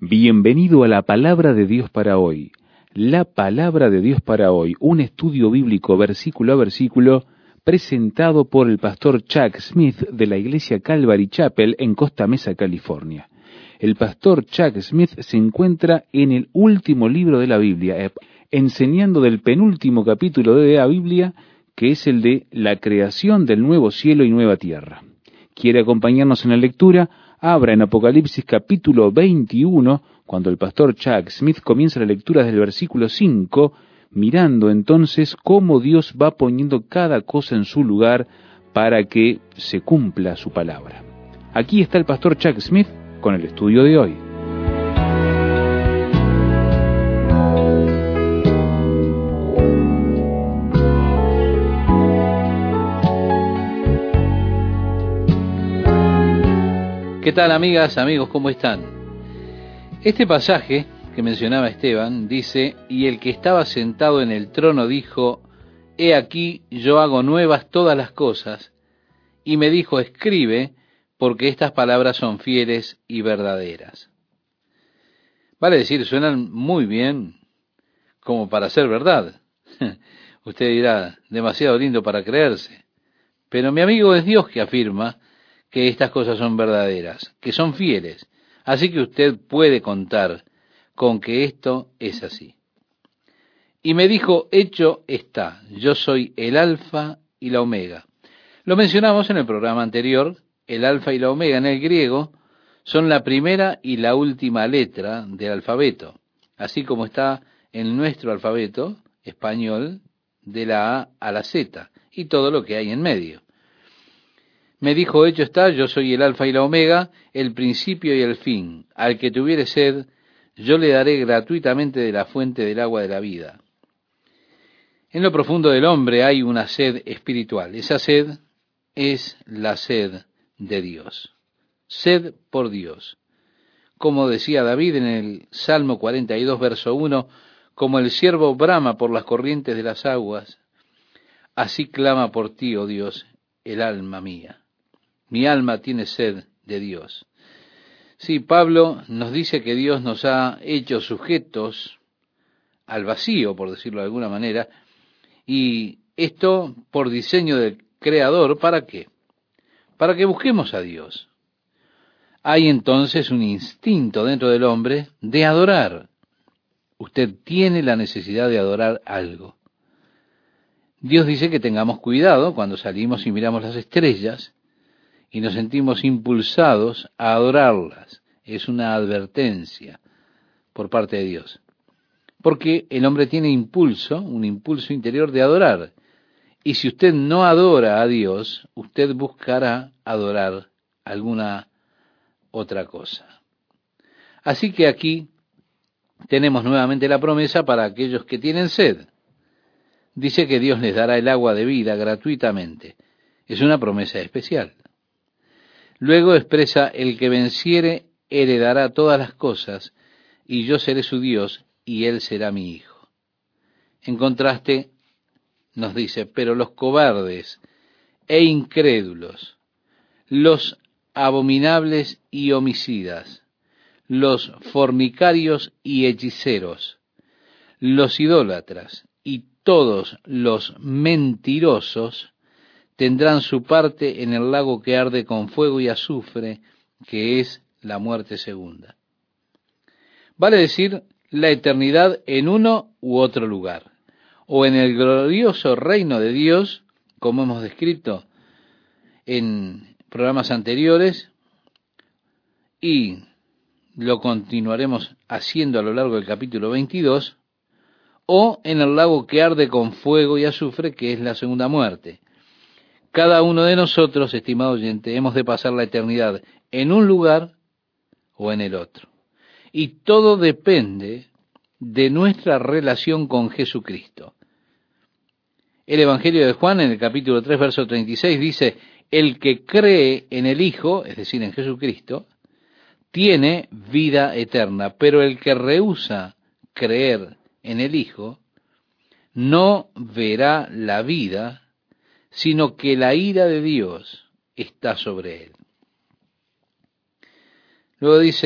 Bienvenido a la Palabra de Dios para hoy. La Palabra de Dios para hoy, un estudio bíblico versículo a versículo, presentado por el pastor Chuck Smith de la iglesia Calvary Chapel en Costa Mesa, California. El pastor Chuck Smith se encuentra en el último libro de la Biblia, enseñando del penúltimo capítulo de la Biblia, que es el de la creación del nuevo cielo y nueva tierra. ¿Quiere acompañarnos en la lectura? Abra en Apocalipsis capítulo 21, cuando el pastor Chuck Smith comienza la lectura desde el versículo 5, mirando entonces cómo Dios va poniendo cada cosa en su lugar para que se cumpla su palabra. Aquí está el pastor Chuck Smith con el estudio de hoy. ¿Qué tal, amigas, amigos? ¿Cómo están? Este pasaje que mencionaba Esteban dice: y el que estaba sentado en el trono dijo: he aquí, yo hago nuevas todas las cosas. Y me dijo: escribe, porque estas palabras son fieles y verdaderas. Vale decir, suenan muy bien como para ser verdad. Usted dirá, demasiado lindo para creerse. Pero mi amigo, es Dios que afirma que estas cosas son verdaderas, que son fieles. Así que usted puede contar con que esto es así. Y me dijo: hecho está, yo soy el Alfa y la Omega. Lo mencionamos en el programa anterior. El Alfa y la Omega en el griego son la primera y la última letra del alfabeto, así como está en nuestro alfabeto español de la A a la Z y todo lo que hay en medio. Me dijo: hecho está, yo soy el Alfa y la Omega, el principio y el fin. Al que tuviere sed, yo le daré gratuitamente de la fuente del agua de la vida. En lo profundo del hombre hay una sed espiritual. Esa sed es la sed de Dios. Sed por Dios. Como decía David en el Salmo 42, verso 1, como el ciervo brama por las corrientes de las aguas, así clama por ti, oh Dios, el alma mía. Mi alma tiene sed de Dios. Sí, Pablo nos dice que Dios nos ha hecho sujetos al vacío, por decirlo de alguna manera, y esto por diseño del Creador. ¿Para qué? Para que busquemos a Dios. Hay entonces un instinto dentro del hombre de adorar. Usted tiene la necesidad de adorar algo. Dios dice que tengamos cuidado cuando salimos y miramos las estrellas y nos sentimos impulsados a adorarlas. Es una advertencia por parte de Dios. Porque el hombre tiene impulso, un impulso interior de adorar. Y si usted no adora a Dios, usted buscará adorar alguna otra cosa. Así que aquí tenemos nuevamente la promesa para aquellos que tienen sed. Dice que Dios les dará el agua de vida gratuitamente. Es una promesa especial. Luego expresa: el que venciere heredará todas las cosas, y yo seré su Dios, y él será mi hijo. En contraste, nos dice: pero los cobardes e incrédulos, los abominables y homicidas, los fornicarios y hechiceros, los idólatras y todos los mentirosos tendrán su parte en el lago que arde con fuego y azufre, que es la muerte segunda. Vale decir, la eternidad en uno u otro lugar, o en el glorioso reino de Dios, como hemos descrito en programas anteriores, y lo continuaremos haciendo a lo largo del capítulo 22, o en el lago que arde con fuego y azufre, que es la segunda muerte. Cada uno de nosotros, estimado oyente, hemos de pasar la eternidad en un lugar o en el otro. Y todo depende de nuestra relación con Jesucristo. El Evangelio de Juan, en el capítulo 3, verso 36, dice: el que cree en el Hijo, es decir, en Jesucristo, tiene vida eterna, pero el que rehúsa creer en el Hijo no verá la vida, sino que la ira de Dios está sobre él. Luego dice: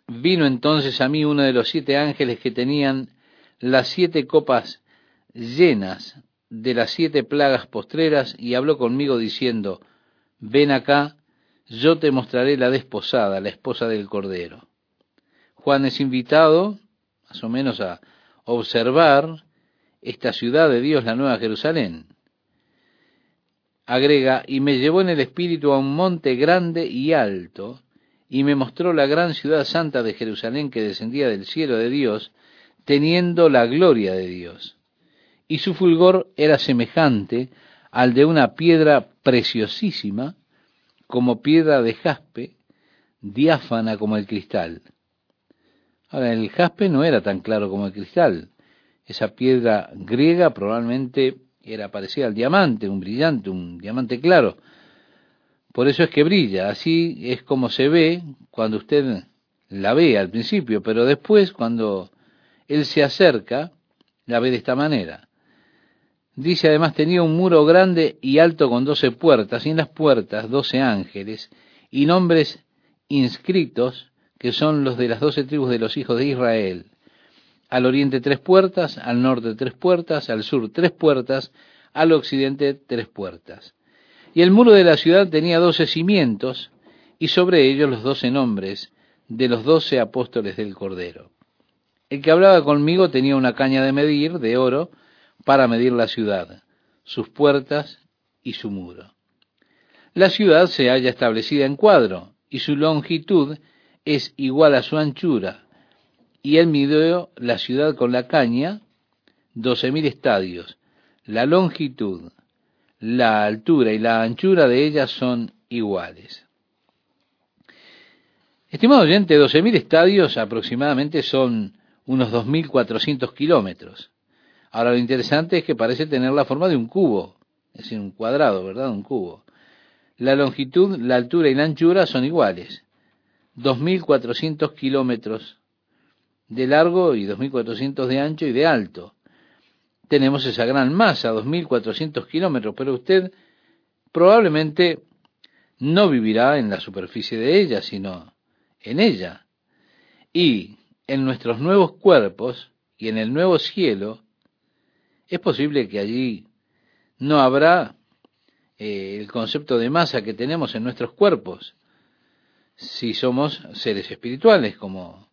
Vino entonces a mí uno de los 7 ángeles que tenían las 7 copas llenas de las 7 plagas postreras, y habló conmigo diciendo, ven acá, yo te mostraré la desposada, la esposa del Cordero. Juan es invitado, más o menos, a observar esta ciudad de Dios, la Nueva Jerusalén. Agrega, y me llevó en el espíritu a un monte grande y alto, y me mostró la gran ciudad santa de Jerusalén que descendía del cielo de Dios, teniendo la gloria de Dios. Y su fulgor era semejante al de una piedra preciosísima, como piedra de jaspe, diáfana como el cristal. Ahora, el jaspe no era tan claro como el cristal. Esa piedra griega probablemente era parecida al diamante, un brillante, un diamante claro. Por eso es que brilla. Así es como se ve cuando usted la ve al principio, pero después, cuando él se acerca, la ve de esta manera. Dice, además, tenía un muro grande y alto con 12 puertas, y en las puertas 12 ángeles, y nombres inscritos, que son los de las 12 tribus de los hijos de Israel. Al oriente 3 puertas, al norte 3 puertas, al sur 3 puertas, al occidente 3 puertas. Y el muro de la ciudad tenía 12 cimientos, y sobre ellos los 12 nombres de los 12 apóstoles del Cordero. El que hablaba conmigo tenía una caña de medir, de oro, para medir la ciudad, sus puertas y su muro. La ciudad se halla establecida en cuadro, y su longitud es igual a su anchura, y él midió la ciudad con la caña 12.000 estadios. La longitud, la altura y la anchura de ella son iguales. Estimado oyente, 12.000 estadios aproximadamente son unos 2.400 kilómetros. Ahora, lo interesante es que parece tener la forma de un cubo, es decir, un cuadrado, ¿verdad? Un cubo. La longitud, la altura y la anchura son iguales. 2.400 kilómetros de largo y 2.400 de ancho y de alto. Tenemos esa gran masa, 2.400 kilómetros, pero usted probablemente no vivirá en la superficie de ella, sino en ella. Y en nuestros nuevos cuerpos y en el nuevo cielo, es posible que allí no habrá el concepto de masa que tenemos en nuestros cuerpos, si somos seres espirituales, como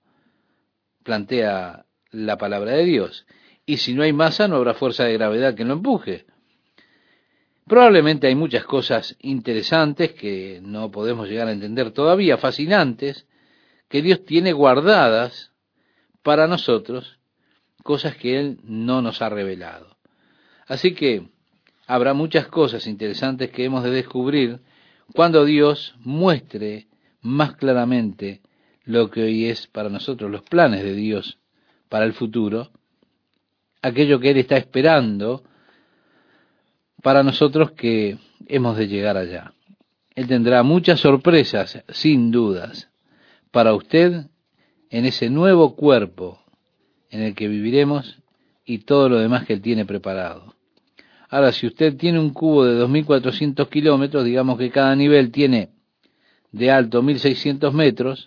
plantea la palabra de Dios. Y si no hay masa, no habrá fuerza de gravedad que lo empuje. Probablemente hay muchas cosas interesantes que no podemos llegar a entender todavía, fascinantes, que Dios tiene guardadas para nosotros, cosas que Él no nos ha revelado. Así que habrá muchas cosas interesantes que hemos de descubrir cuando Dios muestre más claramente lo que hoy es para nosotros los planes de Dios para el futuro, aquello que Él está esperando para nosotros que hemos de llegar allá. Él tendrá muchas sorpresas, sin dudas, para usted en ese nuevo cuerpo en el que viviremos y todo lo demás que Él tiene preparado. Ahora, si usted tiene un cubo de 2.400 kilómetros, digamos que cada nivel tiene de alto 1.600 metros,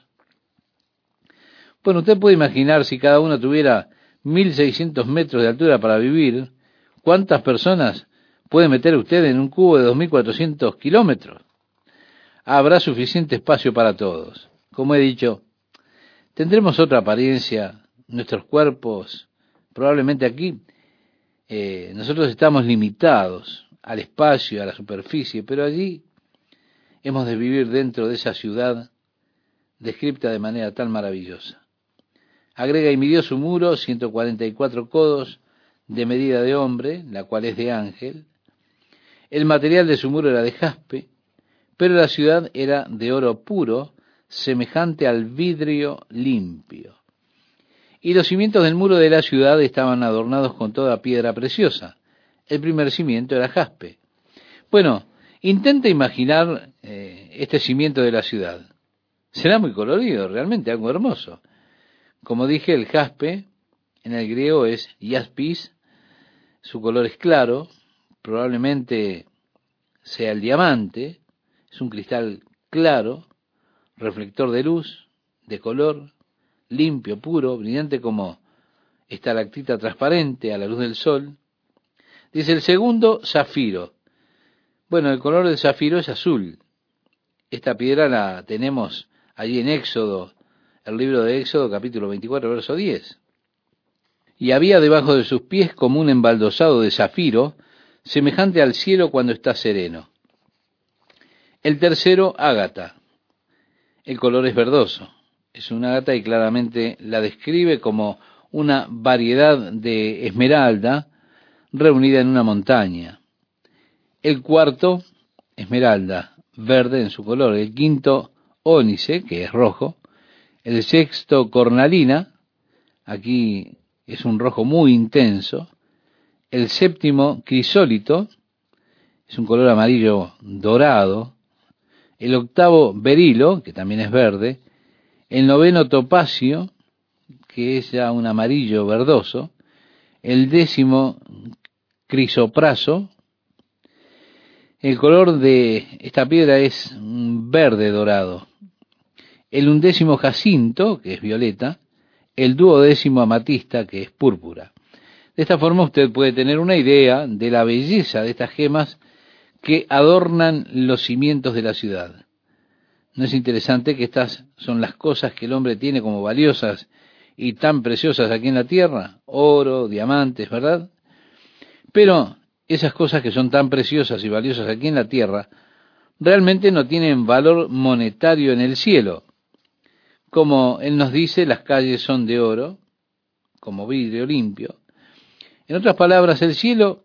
bueno, usted puede imaginar si cada uno tuviera 1.600 metros de altura para vivir, ¿cuántas personas puede meter usted en un cubo de 2.400 kilómetros? Habrá suficiente espacio para todos. Como he dicho, tendremos otra apariencia, nuestros cuerpos, probablemente aquí, nosotros estamos limitados al espacio, a la superficie, pero allí hemos de vivir dentro de esa ciudad descrita de manera tan maravillosa. Agrega, y midió su muro 144 codos de medida de hombre, la cual es de ángel. El material de su muro era de jaspe, pero la ciudad era de oro puro, semejante al vidrio limpio. Y los cimientos del muro de la ciudad estaban adornados con toda piedra preciosa. El primer cimiento era jaspe. Bueno, intenta imaginar este cimiento de la ciudad. Será muy colorido, realmente algo hermoso. Como dije, el jaspe en el griego es jaspis, su color es claro, probablemente sea el diamante, es un cristal claro, reflector de luz, de color, limpio, puro, brillante como estalactita transparente a la luz del sol. Dice el segundo, zafiro. Bueno, el color del zafiro es azul. Esta piedra la tenemos allí en Éxodo, el libro de Éxodo, capítulo 24, verso 10. Y había debajo de sus pies como un embaldosado de zafiro, semejante al cielo cuando está sereno. El tercero, ágata. El color es verdoso. Es una ágata y claramente la describe como una variedad de esmeralda reunida en una montaña. El cuarto, esmeralda, verde en su color. El quinto, ónice, que es rojo. El sexto, cornalina, aquí es un rojo muy intenso. El séptimo, crisólito, es un color amarillo dorado. El octavo, berilo, que también es verde. El noveno, topacio, que es ya un amarillo verdoso. El décimo, crisopraso. El color de esta piedra es un verde dorado. El undécimo, jacinto, que es violeta. El duodécimo, amatista, que es púrpura. De esta forma usted puede tener una idea de la belleza de estas gemas que adornan los cimientos de la ciudad. ¿No es interesante que estas son las cosas que el hombre tiene como valiosas y tan preciosas aquí en la tierra? Oro, diamantes, ¿verdad? Pero esas cosas que son tan preciosas y valiosas aquí en la tierra realmente no tienen valor monetario en el cielo. Como él nos dice, las calles son de oro, como vidrio limpio. En otras palabras, el cielo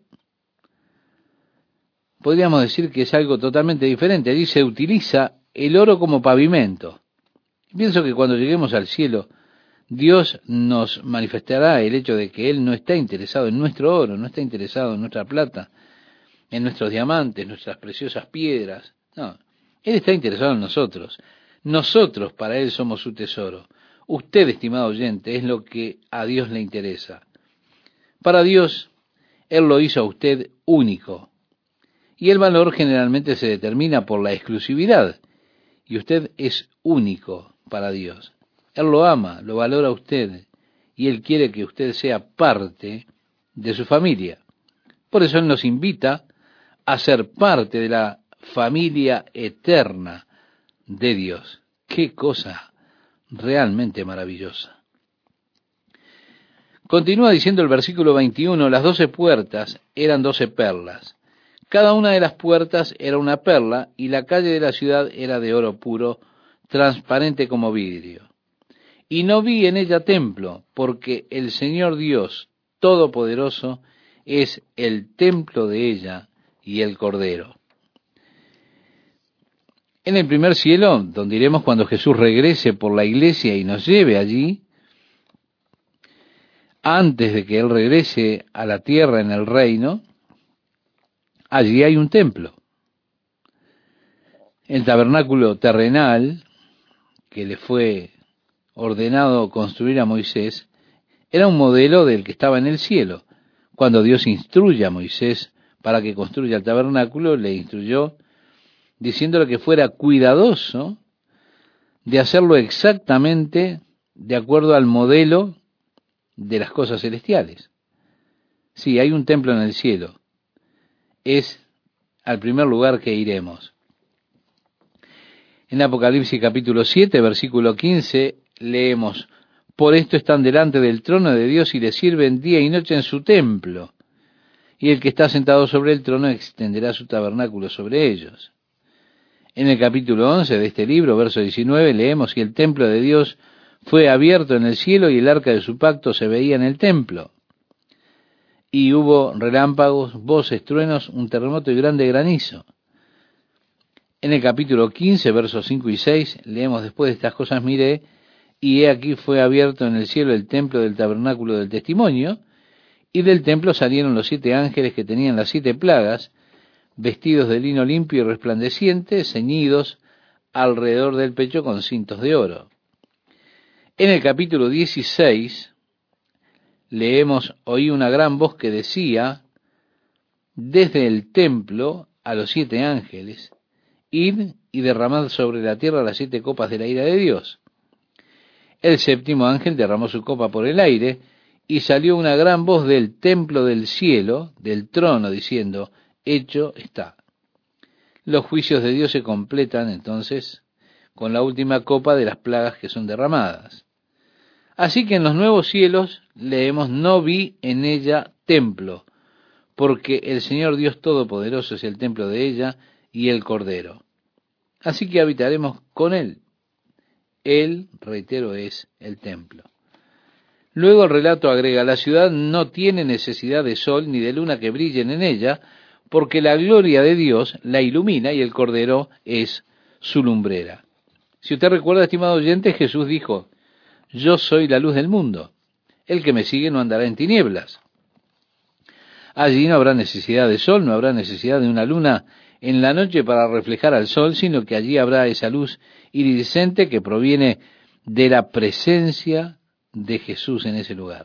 podríamos decir que es algo totalmente diferente. Allí se utiliza el oro como pavimento. Pienso que cuando lleguemos al cielo, Dios nos manifestará el hecho de que Él no está interesado en nuestro oro, no está interesado en nuestra plata, en nuestros diamantes, nuestras preciosas piedras. No, Él está interesado en nosotros. Nosotros para Él somos su tesoro. Usted, estimado oyente, es lo que a Dios le interesa. Para Dios, Él lo hizo a usted único. Y el valor generalmente se determina por la exclusividad. Y usted es único para Dios. Él lo ama, lo valora a usted. Y Él quiere que usted sea parte de su familia. Por eso Él nos invita a ser parte de la familia eterna de Dios. ¡Qué cosa realmente maravillosa! Continúa diciendo el versículo 21, las 12 puertas eran 12 perlas. Cada una de las puertas era una perla y la calle de la ciudad era de oro puro, transparente como vidrio. Y no vi en ella templo, porque el Señor Dios Todopoderoso es el templo de ella y el Cordero. En el primer cielo, donde iremos cuando Jesús regrese por la iglesia y nos lleve allí, antes de que Él regrese a la tierra en el reino, allí hay un templo. El tabernáculo terrenal que le fue ordenado construir a Moisés era un modelo del que estaba en el cielo. Cuando Dios instruye a Moisés para que construya el tabernáculo, le instruyó diciéndole que fuera cuidadoso de hacerlo exactamente de acuerdo al modelo de las cosas celestiales. Sí, hay un templo en el cielo. Es al primer lugar que iremos. En Apocalipsis capítulo 7, versículo 15, leemos, por esto están delante del trono de Dios y le sirven día y noche en su templo, y el que está sentado sobre el trono extenderá su tabernáculo sobre ellos. En el capítulo 11 de este libro, verso 19, leemos, y el templo de Dios fue abierto en el cielo y el arca de su pacto se veía en el templo. Y hubo relámpagos, voces, truenos, un terremoto y grande granizo. En el capítulo 15, versos 5 y 6, leemos, después de estas cosas miré, y he aquí fue abierto en el cielo el templo del tabernáculo del testimonio, y del templo salieron los 7 ángeles que tenían las 7 plagas, vestidos de lino limpio y resplandeciente, ceñidos alrededor del pecho con cintos de oro. En el capítulo 16, leemos, oí una gran voz que decía, desde el templo a los 7 ángeles, id y derramad sobre la tierra las 7 copas de la ira de Dios. El séptimo ángel derramó su copa por el aire, y salió una gran voz del templo del cielo, del trono, diciendo, hecho está. Los juicios de Dios se completan entonces con la última copa de las plagas que son derramadas. Así que en los nuevos cielos leemos, no vi en ella templo, porque el Señor Dios Todopoderoso es el templo de ella y el Cordero. Así que habitaremos con Él. Él, reitero, es el templo. Luego el relato agrega, la ciudad no tiene necesidad de sol ni de luna que brillen en ella, porque la gloria de Dios la ilumina y el Cordero es su lumbrera. Si usted recuerda, estimado oyente, Jesús dijo, yo soy la luz del mundo. El que me sigue no andará en tinieblas. Allí no habrá necesidad de sol, no habrá necesidad de una luna en la noche para reflejar al sol, sino que allí habrá esa luz iridiscente que proviene de la presencia de Jesús en ese lugar.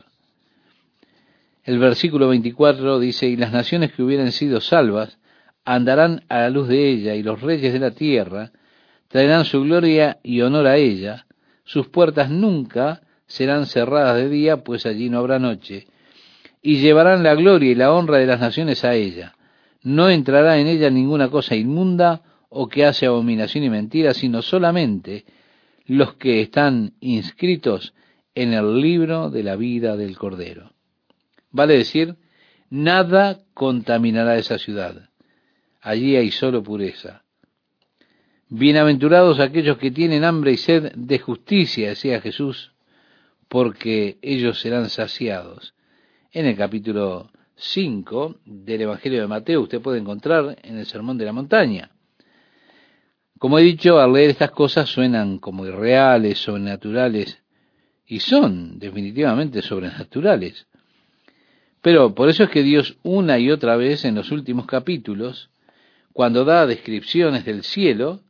El versículo 24 dice, y las naciones que hubieran sido salvas andarán a la luz de ella, y los reyes de la tierra traerán su gloria y honor a ella, sus puertas nunca serán cerradas de día, pues allí no habrá noche, y llevarán la gloria y la honra de las naciones a ella. No entrará en ella ninguna cosa inmunda o que hace abominación y mentira, sino solamente los que están inscritos en el libro de la vida del Cordero. Vale decir, nada contaminará esa ciudad. Allí hay solo pureza. Bienaventurados aquellos que tienen hambre y sed de justicia, decía Jesús, porque ellos serán saciados. En el capítulo 5 del Evangelio de Mateo usted puede encontrar en el Sermón de la Montaña. Como he dicho, al leer estas cosas suenan como irreales, sobrenaturales, y son definitivamente sobrenaturales. Pero por eso es que Dios una y otra vez en los últimos capítulos, cuando da descripciones del cielo,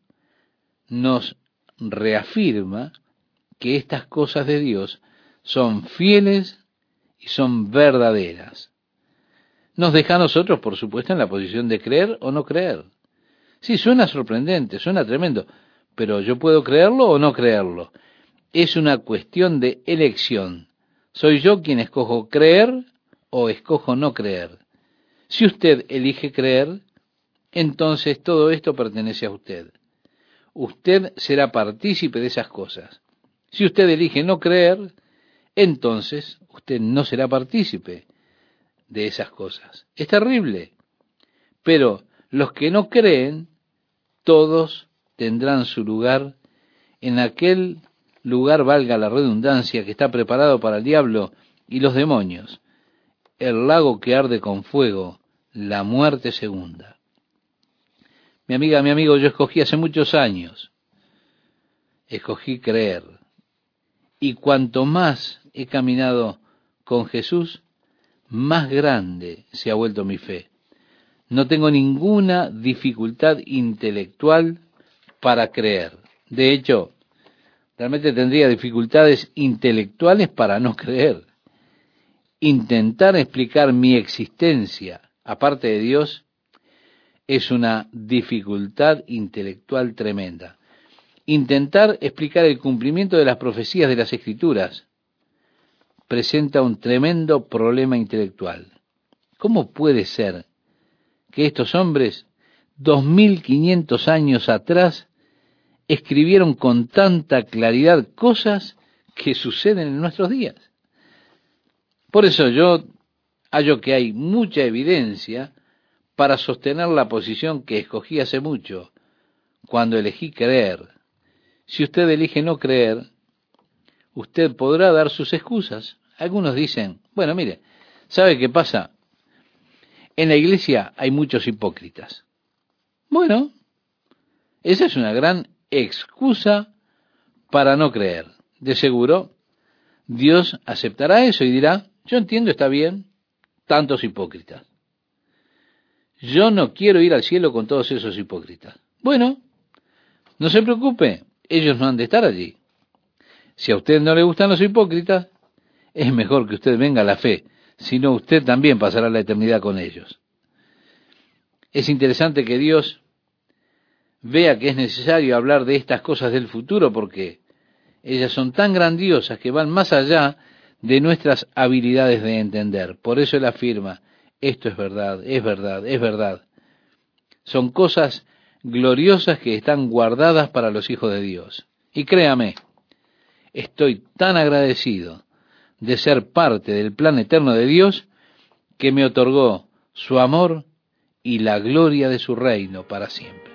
nos reafirma que estas cosas de Dios son fieles y son verdaderas. Nos deja a nosotros, por supuesto, en la posición de creer o no creer. Sí, suena sorprendente, suena tremendo, pero yo puedo creerlo o no creerlo. Es una cuestión de elección. Soy yo quien escojo creer o escojo no creer. Si usted elige creer, entonces todo esto pertenece a usted. Usted será partícipe de esas cosas. Si usted elige no creer, entonces usted no será partícipe de esas cosas. Es terrible. Pero los que no creen, todos tendrán su lugar en aquel lugar, valga la redundancia, que está preparado para el diablo y los demonios, el lago que arde con fuego, la muerte segunda. Mi amiga, mi amigo, yo escogí hace muchos años, escogí creer. Y cuanto más he caminado con Jesús, más grande se ha vuelto mi fe. No tengo ninguna dificultad intelectual para creer. De hecho, realmente tendría dificultades intelectuales para no creer. Intentar explicar mi existencia aparte de Dios es una dificultad intelectual tremenda. Intentar explicar el cumplimiento de las profecías de las Escrituras presenta un tremendo problema intelectual. ¿Cómo puede ser que estos hombres, 2500 años atrás, escribieron con tanta claridad cosas que suceden en nuestros días? Por eso yo hallo que hay mucha evidencia para sostener la posición que escogí hace mucho, cuando elegí creer. Si usted elige no creer, usted podrá dar sus excusas. Algunos dicen, bueno, mire, ¿sabe qué pasa? En la iglesia hay muchos hipócritas. Bueno, esa es una gran excusa para no creer. De seguro, Dios aceptará eso y dirá, yo entiendo, está bien, tantos hipócritas. Yo no quiero ir al cielo con todos esos hipócritas. Bueno, no se preocupe, ellos no han de estar allí. Si a usted no le gustan los hipócritas, es mejor que usted venga a la fe, si no usted también pasará la eternidad con ellos. Es interesante que Dios vea que es necesario hablar de estas cosas del futuro, porque Ellas son tan grandiosas que van más allá de nuestras habilidades de entender. Por eso él afirma, esto es verdad, es verdad, es verdad. Son cosas gloriosas que están guardadas para los hijos de Dios. Y créame, estoy tan agradecido de ser parte del plan eterno de Dios que me otorgó su amor y la gloria de su reino para siempre.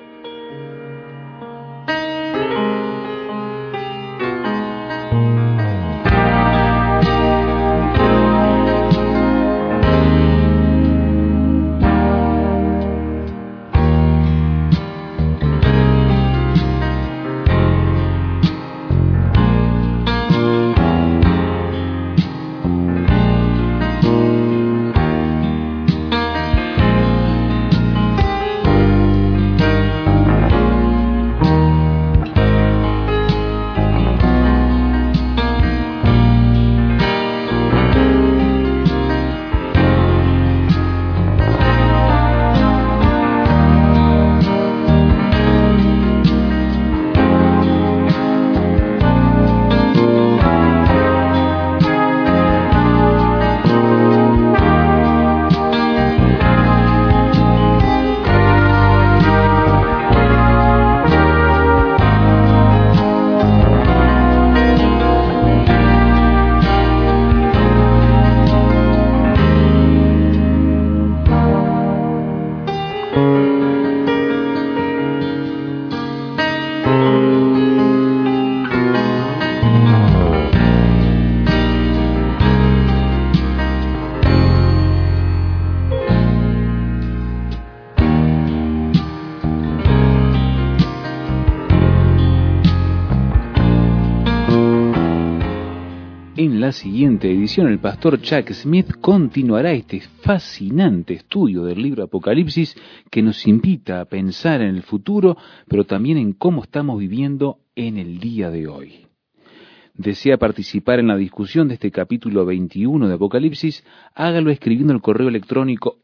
En la siguiente edición, el pastor Chuck Smith continuará este fascinante estudio del libro Apocalipsis que nos invita a pensar en el futuro, pero también en cómo estamos viviendo en el día de hoy. ¿Desea participar en la discusión de este capítulo 21 de Apocalipsis? Hágalo escribiendo el correo electrónico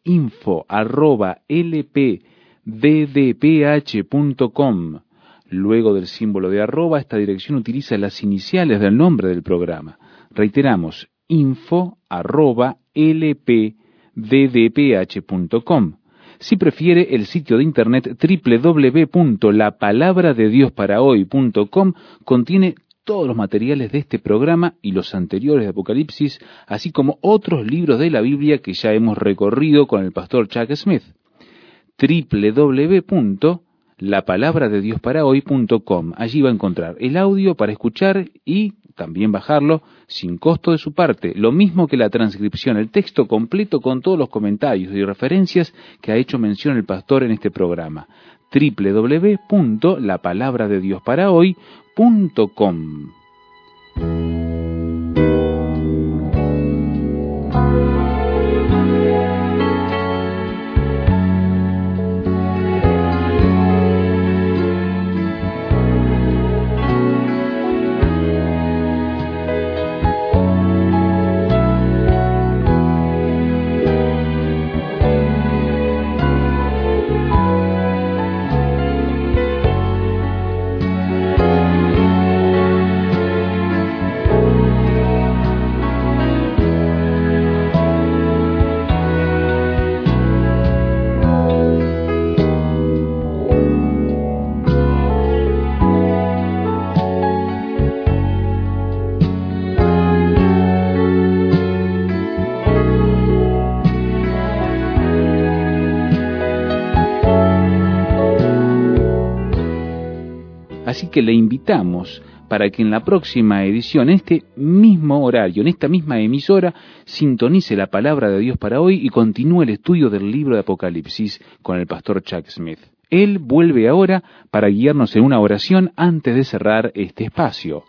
info@lpddph.com. Luego del símbolo de arroba, esta dirección utiliza las iniciales del nombre del programa. Reiteramos, info@lpddph.com. Si prefiere, el sitio de internet www.lapalabradediosparahoy.com contiene todos los materiales de este programa y los anteriores de Apocalipsis, así como otros libros de la Biblia que ya hemos recorrido con el pastor Chuck Smith. www.lapalabradediosparahoy.com. Allí va a encontrar el audio para escuchar y también bajarlo sin costo de su parte, lo mismo que la transcripción, el texto completo con todos los comentarios y referencias que ha hecho mención el pastor en este programa. www.lapalabradediosparahoy.com. Así que le invitamos para que en la próxima edición, en este mismo horario, en esta misma emisora, sintonice la palabra de Dios para hoy y continúe el estudio del libro de Apocalipsis con el pastor Chuck Smith. Él vuelve ahora para guiarnos en una oración antes de cerrar este espacio.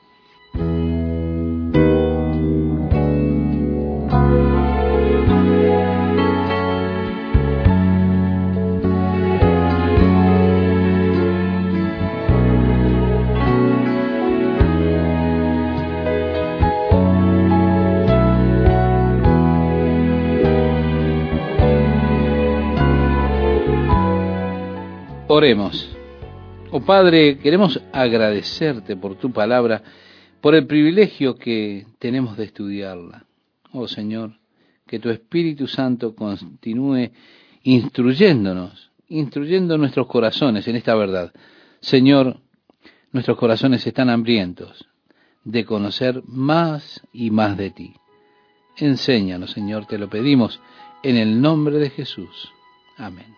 Oremos. Oh Padre, queremos agradecerte por tu palabra, por el privilegio que tenemos de estudiarla. Oh Señor, que tu Espíritu Santo continúe instruyendo nuestros corazones en esta verdad. Señor, nuestros corazones están hambrientos de conocer más y más de ti. Enséñanos, Señor, te lo pedimos en el nombre de Jesús. Amén.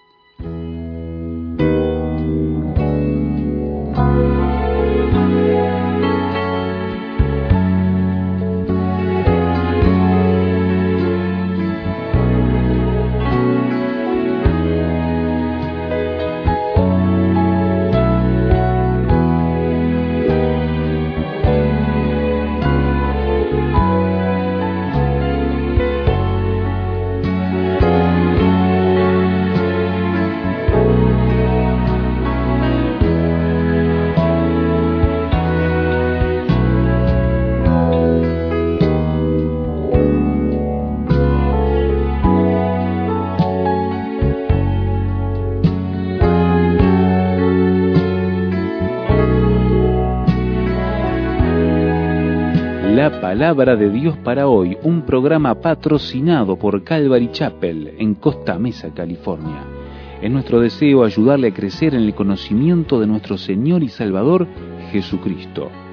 La Palabra de Dios para hoy, un programa patrocinado por Calvary Chapel en Costa Mesa, California. Es nuestro deseo ayudarle a crecer en el conocimiento de nuestro Señor y Salvador Jesucristo.